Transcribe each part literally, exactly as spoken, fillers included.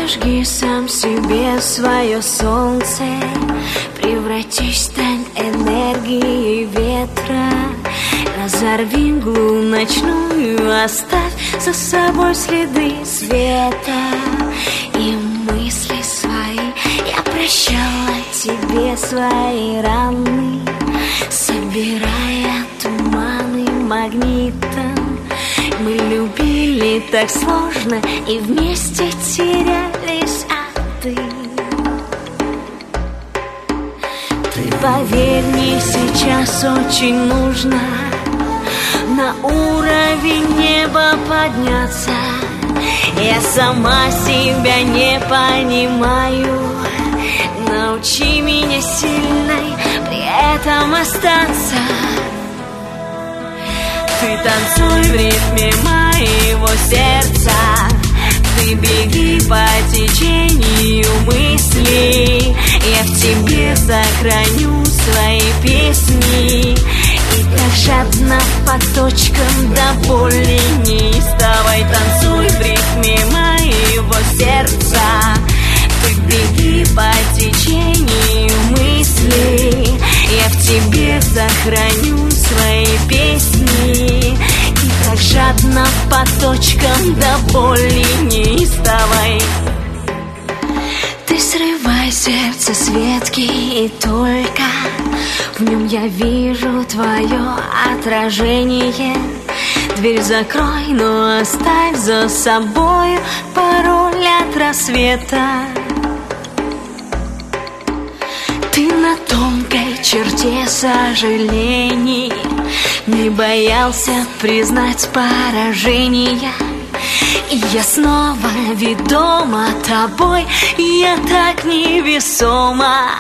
Зажги сам себе свое солнце, превратись, стань энергией ветра. Разорви мглу ночную, оставь за собой следы света. И мысли свои я прощала тебе свои раны, собирая туманы магнитом. Мы любили так сложно и вместе терялись, а ты Ты поверь, мне сейчас очень нужно на уровень неба подняться. Я сама себя не понимаю, научи меня сильной при этом остаться. Ты танцуй в ритме моего сердца, ты беги по течению мыслей. Я в тебе сохраню свои песни, и так жадно по точкам до боли неистовой. Танцуй в ритме моего сердца, ты беги по течению мыслей. Я в тебе сохраню свои песни, и так жадно по точкам до боли неистовой. Ты срывай сердце с ветки, и только в нем я вижу твое отражение. Дверь закрой, но оставь за собой пароль от рассвета. Ты на тонкой черте сожалений не боялся признать поражение. И я снова ведома тобой, я так невесома.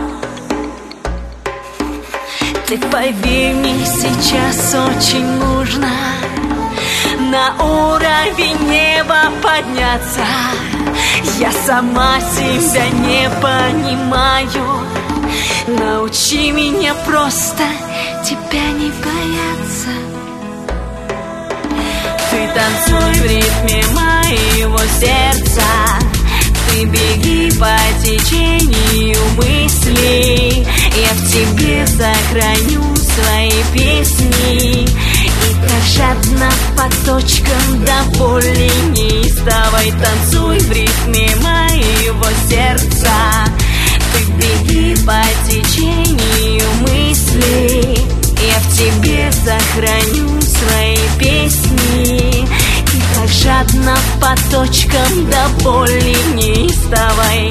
Ты поверь, мне сейчас очень нужно на уровень неба подняться. Я сама себя не понимаю, научи меня просто тебя не бояться. Ты танцуй в ритме моего сердца, ты беги по течению мыслей. Я в тебе сохраню свои песни, и так жадно по точкам до боли неистовой. Танцуй в ритме моего сердца, ты беги по течению мыслей. Я в тебе сохраню свои песни, и так жадно по точкам до боли неистовой.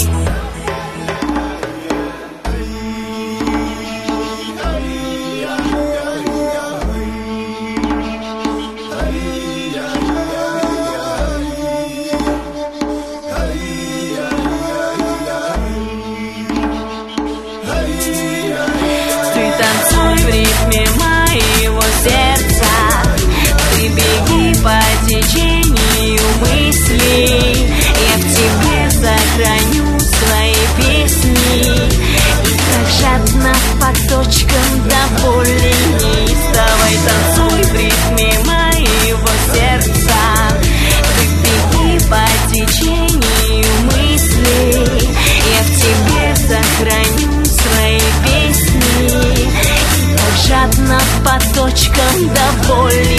В ритме моего сердца, ты беги по течению мыслей. Я в тебе сохраню свои песни, и так жадно по точкам до боли неистовой. Танцуй в ритме моего сердца, ты беги по течению мыслей. Я в тебе сохраню свои песни, жадно по точкам до боли